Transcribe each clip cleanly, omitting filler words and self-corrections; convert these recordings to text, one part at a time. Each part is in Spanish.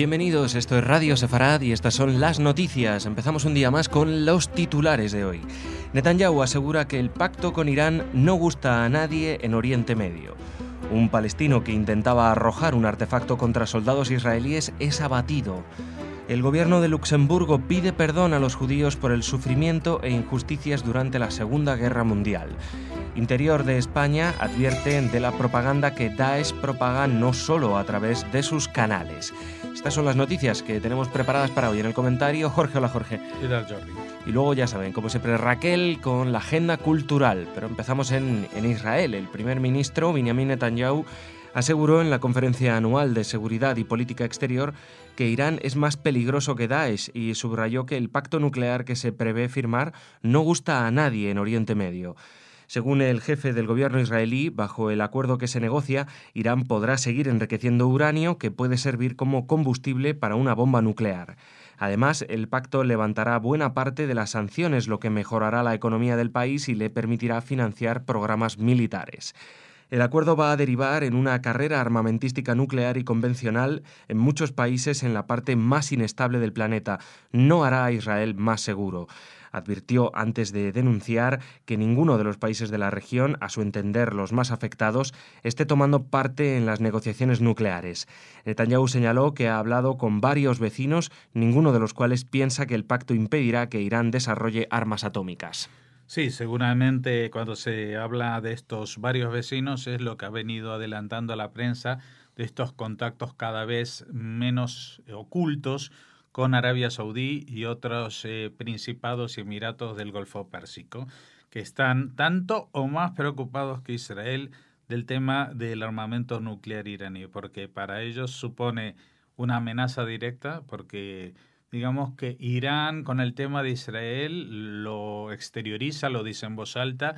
Bienvenidos, esto es Radio Sefarad y estas son las noticias. Empezamos un día más con los titulares de hoy. Netanyahu asegura que el pacto con Irán no gusta a nadie en Oriente Medio. Un palestino que intentaba arrojar un artefacto contra soldados israelíes es abatido. El gobierno de Luxemburgo pide perdón a los judíos por el sufrimiento e injusticias durante la Segunda Guerra Mundial. Interior de España advierte de la propaganda que Daesh propaga no solo a través de sus canales. Estas son las noticias que tenemos preparadas para hoy. En el comentario, Jorge. Hola, Jorge. ¿Qué tal, Jordi? Y luego, ya saben, como siempre, Raquel con la agenda cultural. Pero empezamos en Israel. El primer ministro, Benjamin Netanyahu, aseguró en la conferencia anual de seguridad y política exterior que Irán es más peligroso que Daesh y subrayó que el pacto nuclear que se prevé firmar no gusta a nadie en Oriente Medio. Según el jefe del gobierno israelí, bajo el acuerdo que se negocia, Irán podrá seguir enriqueciendo uranio que puede servir como combustible para una bomba nuclear. Además, el pacto levantará buena parte de las sanciones, lo que mejorará la economía del país y le permitirá financiar programas militares. El acuerdo va a derivar en una carrera armamentística nuclear y convencional en muchos países en la parte más inestable del planeta. No hará a Israel más seguro. Advirtió antes de denunciar que ninguno de los países de la región, a su entender los más afectados, esté tomando parte en las negociaciones nucleares. Netanyahu señaló que ha hablado con varios vecinos, ninguno de los cuales piensa que el pacto impedirá que Irán desarrolle armas atómicas. Sí, seguramente cuando se habla de estos varios vecinos es lo que ha venido adelantando a la prensa de estos contactos cada vez menos ocultos con Arabia Saudí y otros principados y emiratos del Golfo Pérsico, que están tanto o más preocupados que Israel del tema del armamento nuclear iraní, porque para ellos supone una amenaza directa, porque digamos que Irán con el tema de Israel lo exterioriza, lo dice en voz alta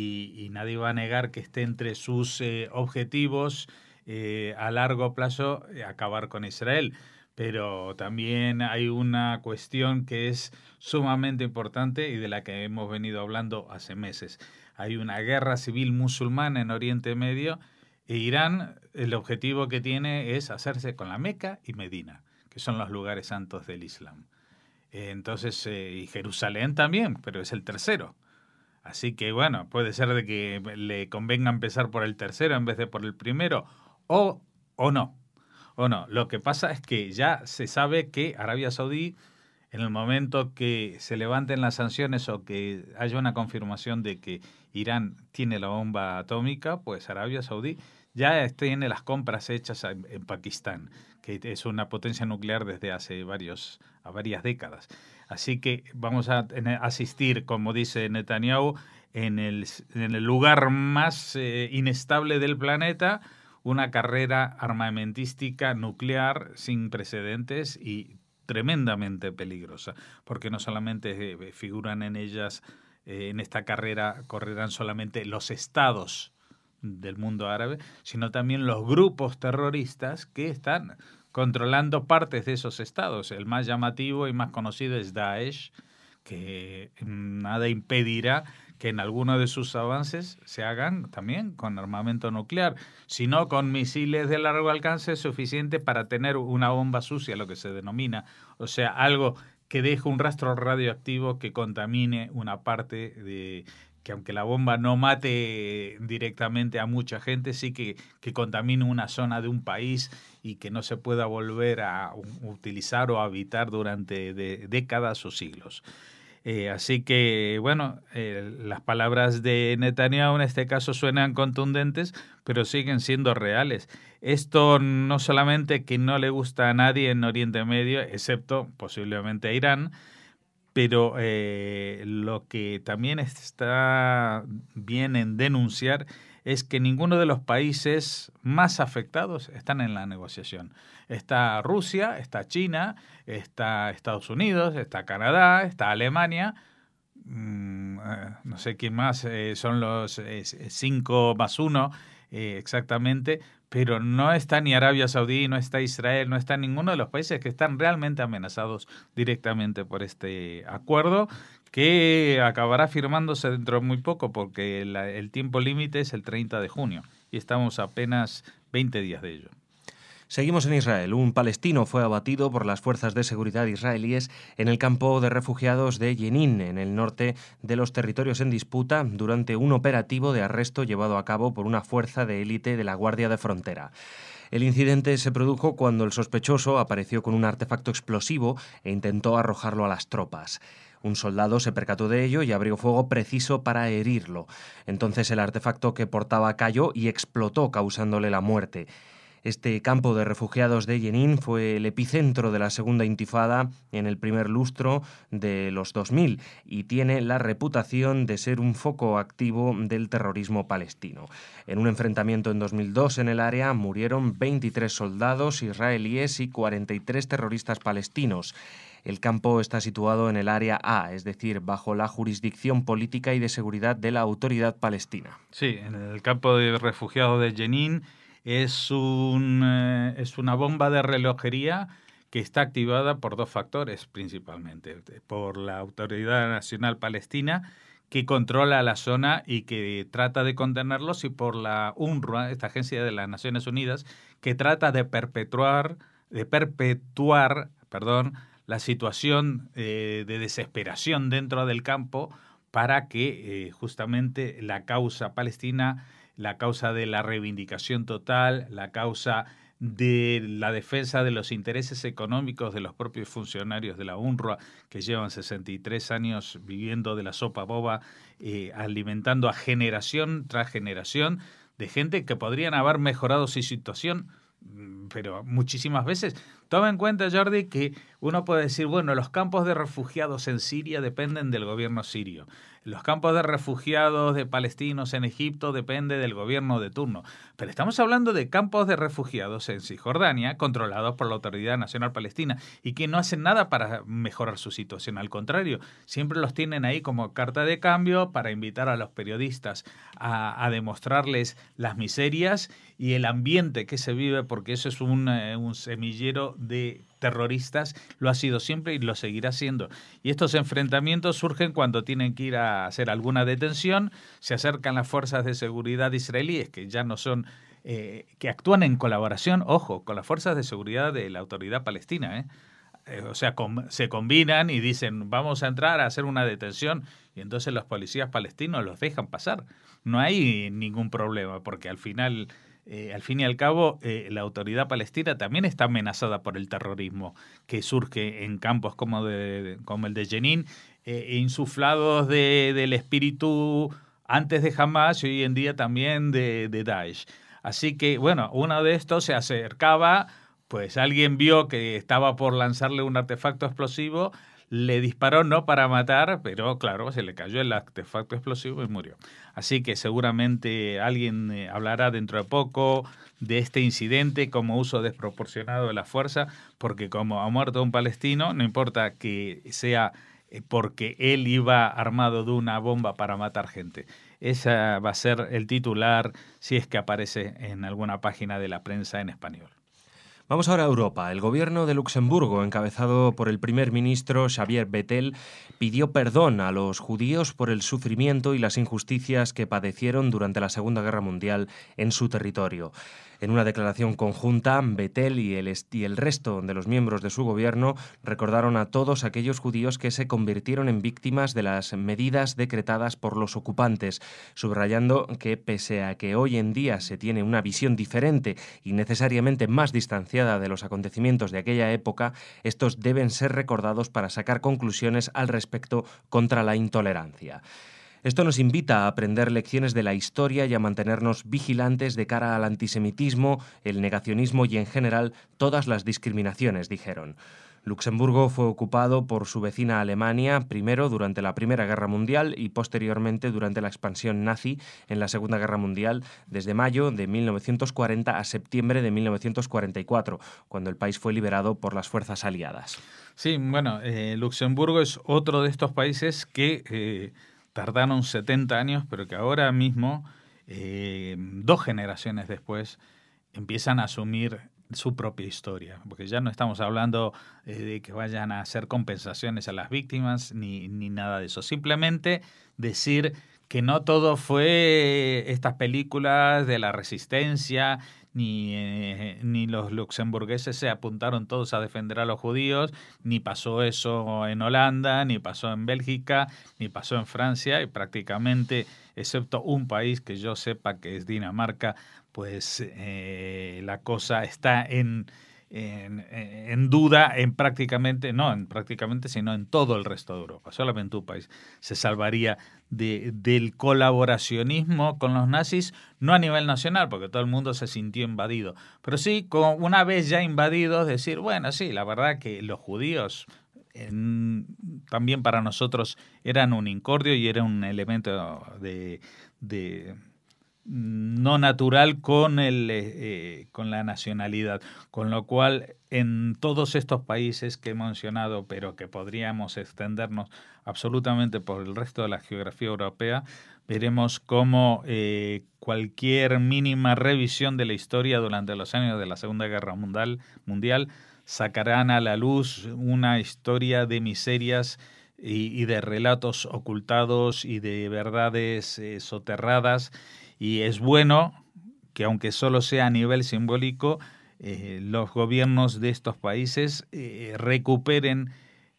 y nadie va a negar que esté entre sus objetivos a largo plazo acabar con Israel. Pero también hay una cuestión que es sumamente importante y de la que hemos venido hablando hace meses. Hay una guerra civil musulmana en Oriente Medio e Irán, el objetivo que tiene es hacerse con la Meca y Medina, que son los lugares santos del Islam. Entonces, y Jerusalén también, pero es el tercero. Así que, bueno, puede ser de que le convenga empezar por el tercero en vez de por el primero, o no. O no. Lo que pasa es que ya se sabe que Arabia Saudí, en el momento que se levanten las sanciones o que haya una confirmación de que Irán tiene la bomba atómica, pues Arabia Saudí ya tiene las compras hechas en Pakistán, que es una potencia nuclear desde hace varias décadas. Así que vamos a asistir, como dice Netanyahu, en el lugar más inestable del planeta, una carrera armamentística nuclear sin precedentes y tremendamente peligrosa, porque no solamente figuran en ellas, en esta carrera correrán solamente los estados del mundo árabe, sino también los grupos terroristas que están controlando partes de esos estados. El más llamativo y más conocido es Daesh, que nada impedirá que en alguno de sus avances se hagan también con armamento nuclear, sino con misiles de largo alcance suficiente para tener una bomba sucia, lo que se denomina, o sea, algo que deje un rastro radioactivo que contamine una parte de que aunque la bomba no mate directamente a mucha gente, sí que contamine una zona de un país y que no se pueda volver a utilizar o habitar durante décadas o siglos. Así que, bueno, las palabras de Netanyahu en este caso suenan contundentes, pero siguen siendo reales. Esto no solamente que no le gusta a nadie en Oriente Medio, excepto posiblemente a Irán, pero lo que también está bien en denunciar es que ninguno de los países más afectados están en la negociación. Está Rusia, está China, está Estados Unidos, está Canadá, está Alemania, no sé quién más, son los 5 más 1 exactamente, pero no está ni Arabia Saudí, no está Israel, no está ninguno de los países que están realmente amenazados directamente por este acuerdo, que acabará firmándose dentro de muy poco, porque el tiempo límite es el 30 de junio y estamos apenas 20 días de ello. Seguimos en Israel. Un palestino fue abatido por las fuerzas de seguridad israelíes en el campo de refugiados de Jenin, en el norte de los territorios en disputa, durante un operativo de arresto llevado a cabo por una fuerza de élite de la Guardia de Frontera. El incidente se produjo cuando el sospechoso apareció con un artefacto explosivo e intentó arrojarlo a las tropas. Un soldado se percató de ello y abrió fuego preciso para herirlo. Entonces el artefacto que portaba cayó y explotó, causándole la muerte. Este campo de refugiados de Jenin fue el epicentro de la segunda intifada en el primer lustro de los 2000 y tiene la reputación de ser un foco activo del terrorismo palestino. En un enfrentamiento en 2002 en el área murieron 23 soldados israelíes y 43 terroristas palestinos. El campo está situado en el área A, es decir, bajo la jurisdicción política y de seguridad de la Autoridad Palestina. Sí, en el campo de refugiados de Jenin es una bomba de relojería que está activada por dos factores principalmente. Por la Autoridad Nacional Palestina, que controla la zona y que trata de contenerlos, y por la UNRWA, esta agencia de las Naciones Unidas, que trata de perpetuar, la situación de desesperación dentro del campo para que justamente la causa palestina, la causa de la reivindicación total, la causa de la defensa de los intereses económicos de los propios funcionarios de la UNRWA, que llevan 63 años viviendo de la sopa boba, alimentando a generación tras generación de gente que podrían haber mejorado su situación, pero muchísimas veces. Toma en cuenta, Jordi, que uno puede decir, bueno, los campos de refugiados en Siria dependen del gobierno sirio. Los campos de refugiados de palestinos en Egipto dependen del gobierno de turno. Pero estamos hablando de campos de refugiados en Cisjordania, controlados por la Autoridad Nacional Palestina, y que no hacen nada para mejorar su situación. Al contrario, siempre los tienen ahí como carta de cambio para invitar a los periodistas a demostrarles las miserias y el ambiente que se vive, porque eso es un semillero de terroristas, lo ha sido siempre y lo seguirá siendo. Y estos enfrentamientos surgen cuando tienen que ir a hacer alguna detención, se acercan las fuerzas de seguridad israelíes, que ya no son, que actúan en colaboración, ojo, con las fuerzas de seguridad de la Autoridad Palestina, o sea, se combinan y dicen, vamos a entrar a hacer una detención, y entonces los policías palestinos los dejan pasar. No hay ningún problema, porque al fin y al cabo, la Autoridad Palestina también está amenazada por el terrorismo que surge en campos como el de Jenin, insuflados del espíritu antes de Hamas y hoy en día también de Daesh. Así que, bueno, uno de estos se acercaba, pues alguien vio que estaba por lanzarle un artefacto explosivo, le disparó no para matar, pero claro, se le cayó el artefacto explosivo y murió. Así que seguramente alguien hablará dentro de poco de este incidente como uso desproporcionado de la fuerza, porque como ha muerto un palestino, no importa que sea porque él iba armado de una bomba para matar gente. Ese va a ser el titular si es que aparece en alguna página de la prensa en español. Vamos ahora a Europa. El gobierno de Luxemburgo, encabezado por el primer ministro Xavier Bettel, pidió perdón a los judíos por el sufrimiento y las injusticias que padecieron durante la Segunda Guerra Mundial en su territorio. En una declaración conjunta, Bettel y el resto de los miembros de su gobierno recordaron a todos aquellos judíos que se convirtieron en víctimas de las medidas decretadas por los ocupantes, subrayando que pese a que hoy en día se tiene una visión diferente y necesariamente más distanciada de los acontecimientos de aquella época, estos deben ser recordados para sacar conclusiones al respecto contra la intolerancia. Esto nos invita a aprender lecciones de la historia y a mantenernos vigilantes de cara al antisemitismo, el negacionismo y, en general, todas las discriminaciones, dijeron. Luxemburgo fue ocupado por su vecina Alemania, primero durante la Primera Guerra Mundial y posteriormente durante la expansión nazi en la Segunda Guerra Mundial, desde mayo de 1940 a septiembre de 1944, cuando el país fue liberado por las fuerzas aliadas. Sí, bueno, Luxemburgo es otro de estos países que tardaron 70 años, pero que ahora mismo, 2 generaciones después, empiezan a asumir su propia historia, porque ya no estamos hablando de que vayan a hacer compensaciones a las víctimas ni nada de eso, simplemente decir que no todo fue estas películas de la resistencia ni los luxemburgueses se apuntaron todos a defender a los judíos, ni pasó eso en Holanda, ni pasó en Bélgica, ni pasó en Francia, y prácticamente, excepto un país que yo sepa que es Dinamarca, pues la cosa está en duda sino en todo el resto de Europa. Solamente un país se salvaría del colaboracionismo con los nazis, no a nivel nacional, porque todo el mundo se sintió invadido, pero sí, una vez ya invadidos, decir, bueno, sí, la verdad que los judíos también para nosotros eran un incordio y era un elemento de no natural con la nacionalidad, con lo cual en todos estos países que he mencionado, pero que podríamos extendernos absolutamente por el resto de la geografía europea, veremos cómo cualquier mínima revisión de la historia durante los años de la Segunda Guerra Mundial sacarán a la luz una historia de miserias y de relatos ocultados y de verdades soterradas. Y es bueno que, aunque solo sea a nivel simbólico, los gobiernos de estos países recuperen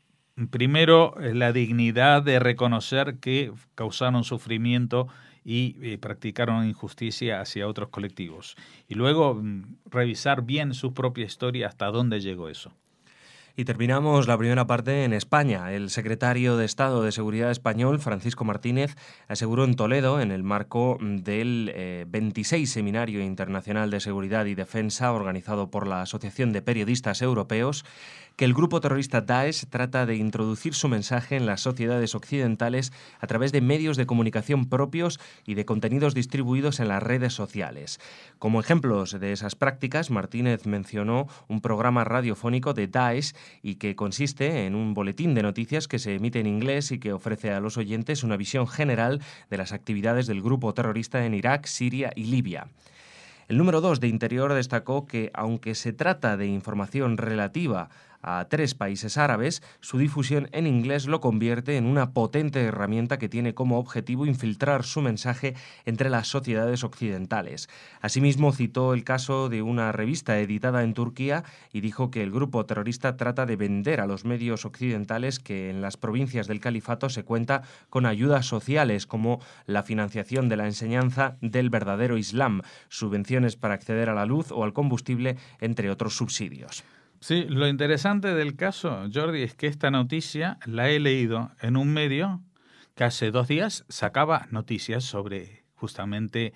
primero la dignidad de reconocer que causaron sufrimiento y practicaron injusticia hacia otros colectivos. Y luego revisar bien su propia historia hasta dónde llegó eso. Y terminamos la primera parte en España. El secretario de Estado de Seguridad español, Francisco Martínez, aseguró en Toledo, en el marco del 26 Seminario Internacional de Seguridad y Defensa organizado por la Asociación de Periodistas Europeos, que el grupo terrorista Daesh trata de introducir su mensaje en las sociedades occidentales a través de medios de comunicación propios y de contenidos distribuidos en las redes sociales. Como ejemplos de esas prácticas, Martínez mencionó un programa radiofónico de Daesh y que consiste en un boletín de noticias que se emite en inglés y que ofrece a los oyentes una visión general de las actividades del grupo terrorista en Irak, Siria y Libia. El número 2 de Interior destacó que, aunque se trata de información relativa a 3 países árabes, su difusión en inglés lo convierte en una potente herramienta que tiene como objetivo infiltrar su mensaje entre las sociedades occidentales. Asimismo, citó el caso de una revista editada en Turquía y dijo que el grupo terrorista trata de vender a los medios occidentales que en las provincias del califato se cuenta con ayudas sociales como la financiación de la enseñanza del verdadero Islam, subvenciones para acceder a la luz o al combustible, entre otros subsidios. Sí, lo interesante del caso, Jordi, es que esta noticia la he leído en un medio que hace 2 días sacaba noticias sobre justamente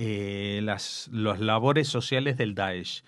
las labores sociales del Daesh.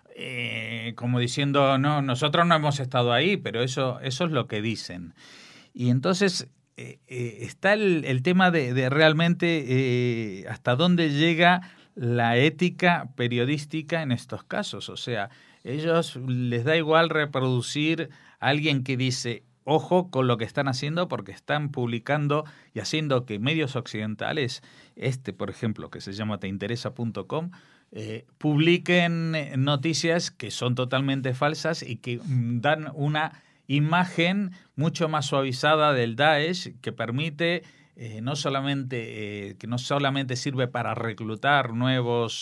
Como diciendo, no, nosotros no hemos estado ahí, pero eso es lo que dicen. Y entonces está el tema de realmente hasta dónde llega la ética periodística en estos casos. O sea, ellos les da igual reproducir a alguien que dice, ojo con lo que están haciendo, porque están publicando y haciendo que medios occidentales, por ejemplo, que se llama teinteresa.com, publiquen noticias que son totalmente falsas y que dan una imagen mucho más suavizada del Daesh, que permite que no solamente sirve para reclutar nuevos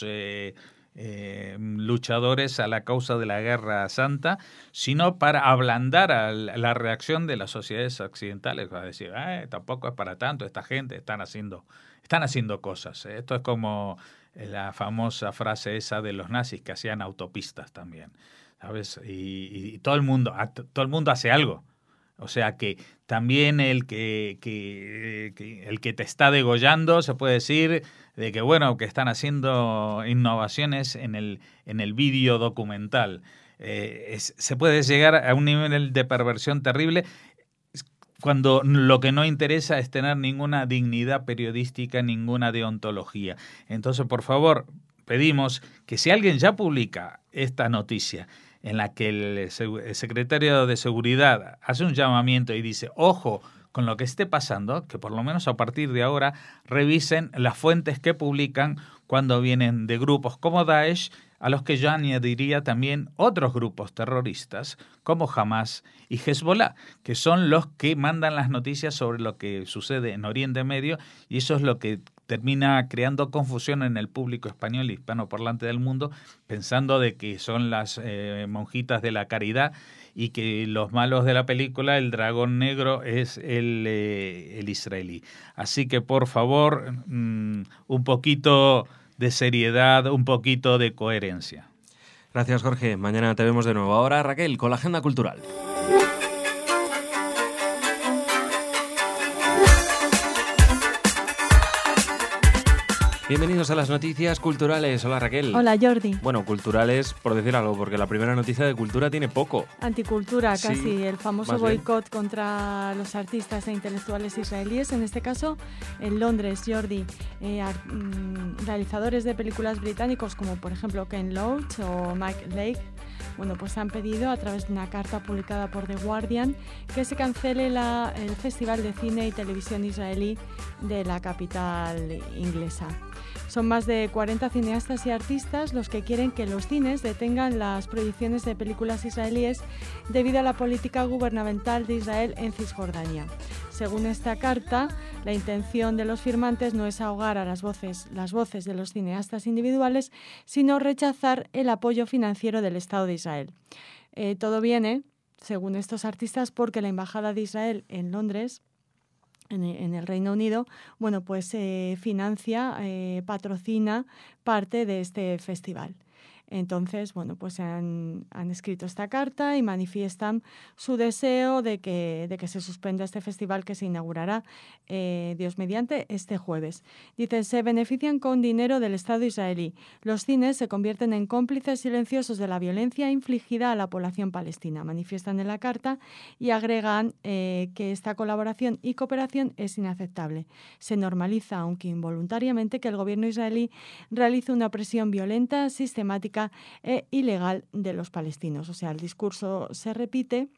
luchadores a la causa de la Guerra Santa, sino para ablandar la reacción de las sociedades occidentales, a decir, tampoco es para tanto, esta gente están haciendo cosas. Esto es como la famosa frase esa de los nazis que hacían autopistas también, ¿sabes? Y todo el mundo hace algo. O sea que también el que te está degollando, se puede decir, de que bueno, que están haciendo innovaciones en el vídeo documental. Se puede llegar a un nivel de perversión terrible cuando lo que no interesa es tener ninguna dignidad periodística, ninguna deontología. Entonces, por favor, pedimos que si alguien ya publica esta noticia en la que el secretario de Seguridad hace un llamamiento y dice, ojo con lo que esté pasando, que por lo menos a partir de ahora revisen las fuentes que publican cuando vienen de grupos como Daesh, a los que yo añadiría también otros grupos terroristas como Hamas y Hezbollah, que son los que mandan las noticias sobre lo que sucede en Oriente Medio, y eso es lo que termina creando confusión en el público español y hispanoparlante del mundo, pensando de que son las monjitas de la caridad y que los malos de la película, el dragón negro, es el israelí. Así que, por favor, un poquito de seriedad, un poquito de coherencia. Gracias, Jorge. Mañana te vemos de nuevo. Ahora, Raquel, con la agenda cultural. Bienvenidos a las noticias culturales. Hola, Raquel. Hola, Jordi. Bueno, culturales, por decir algo, porque la primera noticia de cultura tiene poco. Anticultura, Sí, casi. El famoso más bien. boicot contra los artistas e intelectuales israelíes. En este caso, en Londres, Jordi. Realizadores de películas británicos como, por ejemplo, Ken Loach o Mike Leigh, bueno, pues han pedido a través de una carta publicada por The Guardian que se cancele el Festival de Cine y Televisión Israelí de la capital inglesa. Son más de 40 cineastas y artistas los que quieren que los cines detengan las proyecciones de películas israelíes debido a la política gubernamental de Israel en Cisjordania. Según esta carta, la intención de los firmantes no es ahogar a las voces de los cineastas individuales, sino rechazar el apoyo financiero del Estado de Israel. Todo viene, según estos artistas, porque la Embajada de Israel en Londres, en el Reino Unido, bueno, pues financia, patrocina parte de este festival. Entonces, bueno, pues han escrito esta carta y manifiestan su deseo de que se suspenda este festival que se inaugurará, Dios mediante, este jueves. Dicen, se benefician con dinero del Estado israelí. Los cines se convierten en cómplices silenciosos de la violencia infligida a la población palestina. Manifiestan en la carta y agregan que esta colaboración y cooperación es inaceptable. Se normaliza, aunque involuntariamente, que el gobierno israelí realice una opresión violenta, sistemática e ilegal de los palestinos. O sea, el discurso se repite.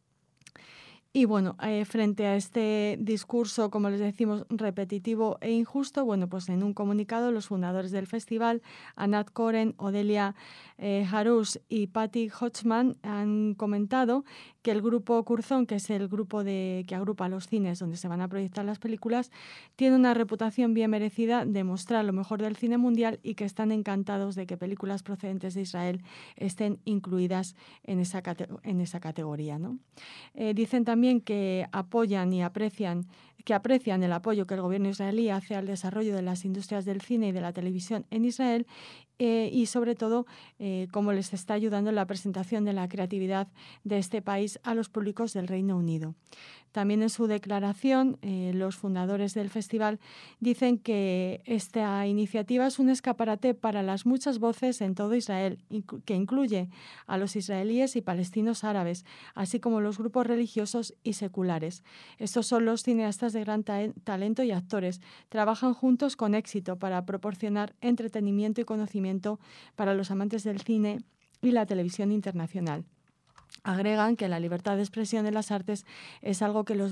Y bueno, frente a este discurso, como les decimos, repetitivo e injusto, bueno, pues en un comunicado los fundadores del festival, Anat Koren, Odelia Harush y Patty Hodgman, han comentado que el grupo Curzon, que es el grupo que agrupa los cines donde se van a proyectar las películas, tiene una reputación bien merecida de mostrar lo mejor del cine mundial y que están encantados de que películas procedentes de Israel estén incluidas en esa categoría, ¿no? Dicen también que apoyan y aprecian el apoyo que el gobierno israelí hace al desarrollo de las industrias del cine y de la televisión en Israel y sobre todo cómo les está ayudando en la presentación de la creatividad de este país a los públicos del Reino Unido. También en su declaración, los fundadores del festival dicen que esta iniciativa es un escaparate para las muchas voces en todo Israel, que incluye a los israelíes y palestinos árabes, así como los grupos religiosos y seculares. Estos son los cineastas de gran talento y actores. Trabajan juntos con éxito para proporcionar entretenimiento y conocimiento para los amantes del cine y la televisión internacional. Agregan que la libertad de expresión en las artes es algo que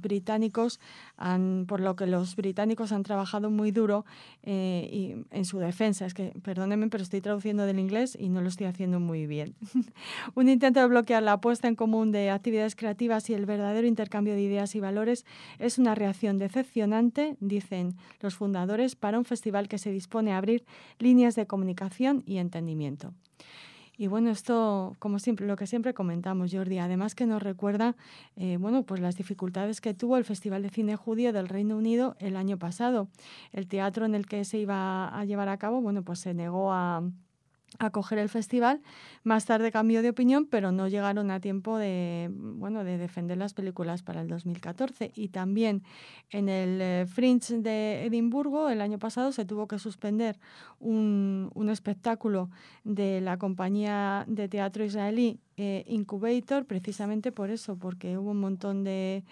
por lo que los británicos han trabajado muy duro y en su defensa. Es que, perdónenme, pero estoy traduciendo del inglés y no lo estoy haciendo muy bien. Un intento de bloquear la puesta en común de actividades creativas y el verdadero intercambio de ideas y valores es una reacción decepcionante, dicen los fundadores, para un festival que se dispone a abrir líneas de comunicación y entendimiento. Y bueno, esto, como siempre, lo que siempre comentamos, Jordi, además que nos recuerda pues las dificultades que tuvo el Festival de Cine Judío del Reino Unido el año pasado. El teatro en el que se iba a llevar a cabo, bueno, pues se negó a acoger el festival. Más tarde cambió de opinión, pero no llegaron a tiempo de defender las películas para el 2014. Y también en el Fringe de Edimburgo el año pasado se tuvo que suspender un espectáculo de la compañía de teatro israelí Incubator, precisamente por eso, porque hubo un montón de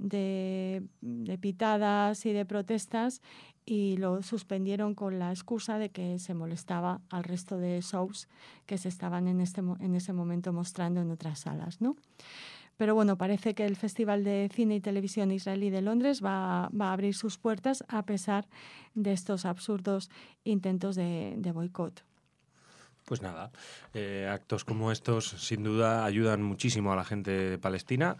pitadas y de protestas y lo suspendieron con la excusa de que se molestaba al resto de shows que se estaban en ese momento mostrando en otras salas, ¿no? Pero bueno, parece que el Festival de Cine y Televisión Israelí de Londres va a abrir sus puertas a pesar de estos absurdos intentos de boicot. Pues nada, actos como estos sin duda ayudan muchísimo a la gente de Palestina,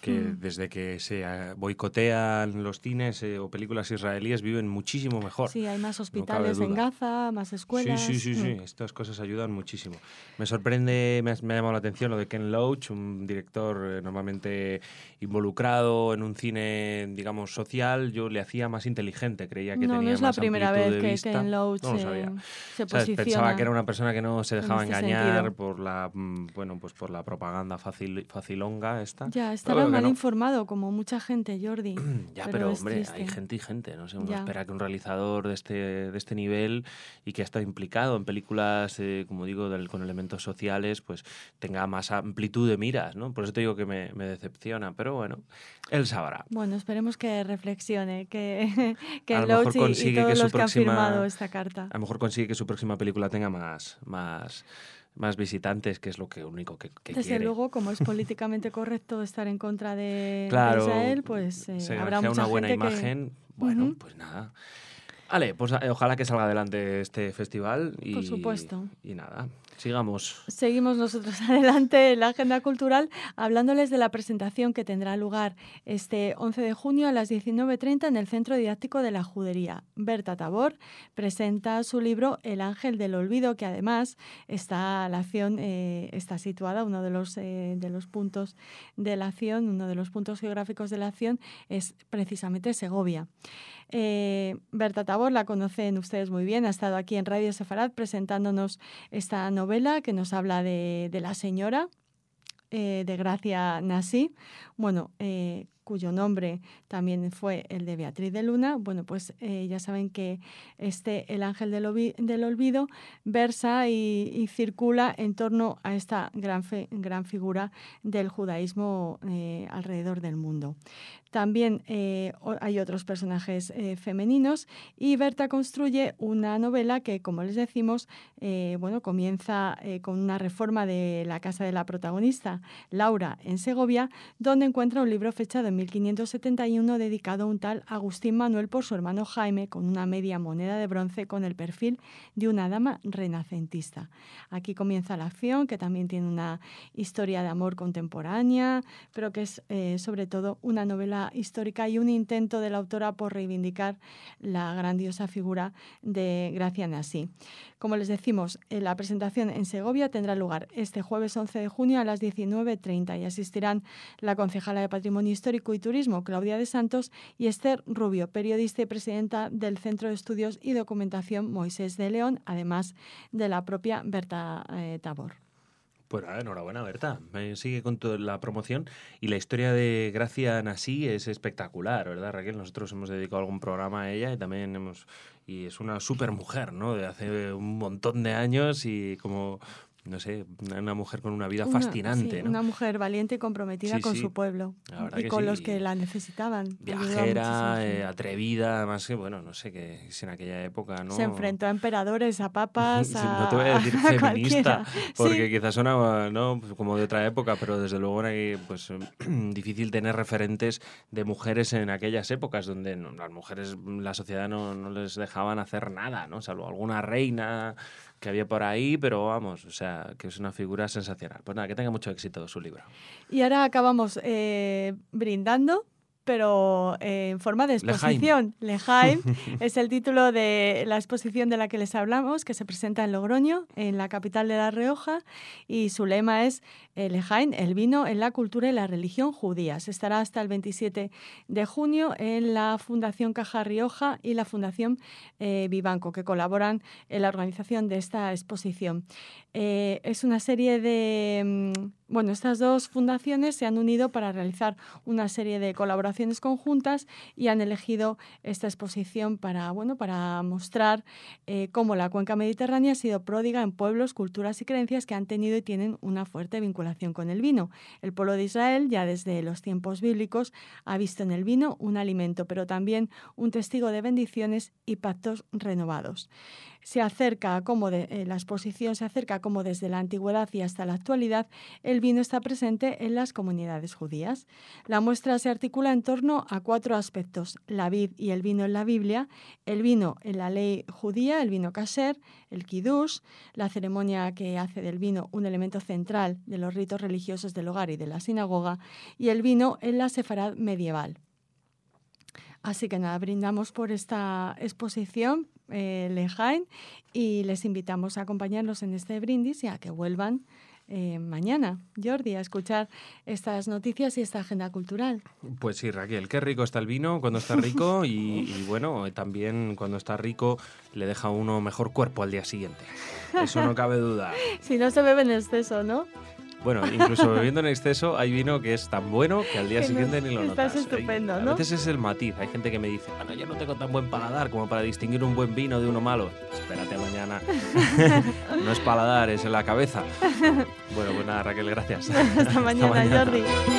que desde que se boicotean los cines o películas israelíes viven muchísimo mejor. Sí, hay más hospitales en Gaza, más escuelas. Sí. Estas cosas ayudan muchísimo. Me sorprende, me ha llamado la atención lo de Ken Loach, un director normalmente involucrado en un cine, digamos, social. Yo le hacía más inteligente, creía que tenía más amplitud de vista. No es la primera vez que Ken Loach no lo sabía. se posiciona. Pensaba que era una persona que no se dejaba engañar por la, por la propaganda facilonga esta. Ya, estaba mal informado, como mucha gente, Jordi. Ya, pero hombre, hay gente y gente, no sé, uno espera que un realizador de este nivel y que ha estado implicado en películas, como digo, con elementos sociales, pues tenga más amplitud de miras, ¿no? Por eso te digo que me decepciona, pero bueno, él sabrá. Bueno, esperemos que reflexione, que Loach y todos los que han firmado esta carta. A lo mejor consigue que su próxima película tenga más visitantes, que es lo único que quiere. Desde luego, como es políticamente correcto estar en contra de Israel, pues habrá mucha una buena gente imagen. Bueno, pues nada. Vale, pues ojalá que salga adelante este festival. Por supuesto. Y nada, sigamos. Seguimos nosotros adelante en la agenda cultural hablándoles de la presentación que tendrá lugar este 11 de junio a las 19:30 en el Centro Didáctico de la Judería. Berta Tabor presenta su libro El Ángel del Olvido, que además está situada, uno de los puntos de la acción, uno de los puntos geográficos de la acción es precisamente Segovia. Berta Tabor la conocen ustedes muy bien, ha estado aquí en Radio Sefarad presentándonos esta novela que nos habla de la señora de Gracia Nassí, cuyo nombre también fue el de Beatriz de Luna. Bueno, pues ya saben que El Ángel del Olvido versa y circula en torno a esta gran figura del judaísmo alrededor del mundo. También hay otros personajes femeninos y Berta construye una novela que, como les decimos, comienza con una reforma de la casa de la protagonista, Laura, en Segovia, donde encuentra un libro fechado en 1571 dedicado a un tal Agustín Manuel por su hermano Jaime, con una media moneda de bronce con el perfil de una dama renacentista. Aquí comienza la acción, que también tiene una historia de amor contemporánea, pero que es sobre todo una novela histórica y un intento de la autora por reivindicar la grandiosa figura de Gracia Nassí. Como les decimos, la presentación en Segovia tendrá lugar este jueves 11 de junio a las 19:30 y asistirán la concejala de Patrimonio Histórico y Turismo, Claudia de Santos, y Esther Rubio, periodista y presidenta del Centro de Estudios y Documentación Moisés de León, además de la propia Berta Tabor. Pues nada, enhorabuena, Berta. Sigue con toda la promoción. Y la historia de Gracia Nassí es espectacular, ¿verdad, Raquel? Nosotros hemos dedicado algún programa a ella y también y es una súper mujer, ¿no? De hace un montón de años y como, no sé, una mujer con una vida fascinante, ¿no? Una mujer valiente y comprometida con su pueblo y con los que la necesitaban. Viajera, atrevida, además que, bueno, no sé, que si en aquella época, ¿no? Se enfrentó a emperadores, a papas, no te voy a decir feminista, porque sí, quizás sonaba, ¿no?, como de otra época, pero desde luego era pues difícil tener referentes de mujeres en aquellas épocas donde las mujeres, la sociedad no les dejaban hacer nada, ¿no? Salvo alguna reina que había por ahí, pero vamos, o sea, que es una figura sensacional. Pues nada, que tenga mucho éxito su libro. Y ahora acabamos brindando, pero en forma de exposición. L'Echaim es el título de la exposición de la que les hablamos, que se presenta en Logroño, en la capital de La Rioja, y su lema es L'Echaim, el vino en la cultura y la religión judías. Estará hasta el 27 de junio en la Fundación Caja Rioja y la Fundación Vivanco, que colaboran en la organización de esta exposición. Es una serie de... estas dos fundaciones se han unido para realizar una serie de colaboraciones conjuntas y han elegido esta exposición para mostrar cómo la cuenca mediterránea ha sido pródiga en pueblos, culturas y creencias que han tenido y tienen una fuerte vinculación con el vino. El pueblo de Israel, ya desde los tiempos bíblicos, ha visto en el vino un alimento, pero también un testigo de bendiciones y pactos renovados. se acerca la exposición se acerca como desde la antigüedad y hasta la actualidad el vino está presente en las comunidades judías. La muestra se articula en torno a 4 aspectos: la vid y el vino en la Biblia, el vino en la ley judía, el vino kasher, el kiddush, la ceremonia que hace del vino un elemento central de los ritos religiosos del hogar y de la sinagoga, y el vino en la sefarad medieval. Así que nada, brindamos por esta exposición L'Echaim y les invitamos a acompañarnos en este brindis y a que vuelvan mañana, Jordi, a escuchar estas noticias y esta agenda cultural. Pues sí, Raquel, qué rico está el vino cuando está rico y bueno, también cuando está rico le deja a uno mejor cuerpo al día siguiente. Eso no cabe duda. Si no se bebe en exceso, ¿no? Bueno, incluso bebiendo en exceso hay vino que es tan bueno que al día siguiente ni lo notas. Estás estupendo, ¿no? A veces es el matiz. Hay gente que me dice, bueno, yo no tengo tan buen paladar como para distinguir un buen vino de uno malo. Espérate mañana. No es paladar, es en la cabeza. Bueno, pues nada, Raquel, gracias. Hasta mañana, Jordi.